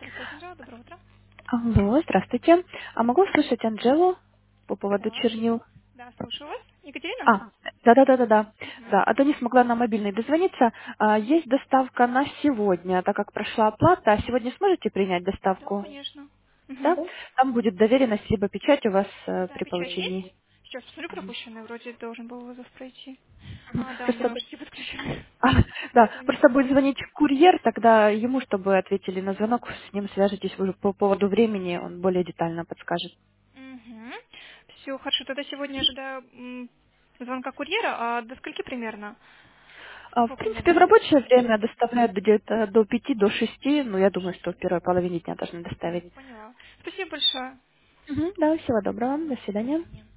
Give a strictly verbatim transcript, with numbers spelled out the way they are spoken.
Здравствуйте, Анжела, доброе утро. Алло, здравствуйте. А могу услышать Анжелу по поводу Да, чернил? да, слушаю вас. Екатерина? А, да-да-да-да-да. Угу. Да, а то не смогла на мобильный дозвониться. А, есть доставка на сегодня, так как прошла оплата. А сегодня сможете принять Да, доставку? конечно. Угу. Да? Там будет доверенность либо печать у вас э, Да, при печать получении. есть? Сейчас посмотрю пропущенный, вроде должен был вызов пройти. А, да, у меня Просто, уже все подключены. а, да, Поэтому не просто будет проблема. звонить курьер, тогда ему, чтобы ответили на звонок, с ним свяжетесь уже по поводу времени, он более детально подскажет. Угу. Все, хорошо, тогда сегодня ожидаю м, звонка курьера, а до скольки примерно? А, В Сколько мне принципе, в дать? рабочее время доставляют где-то до пяти, до шести. Ну, я думаю, что в первой половине дня должны М, доставить. Поняла. Спасибо большое. Мгм, да, всего доброго. До До свидания. свидания.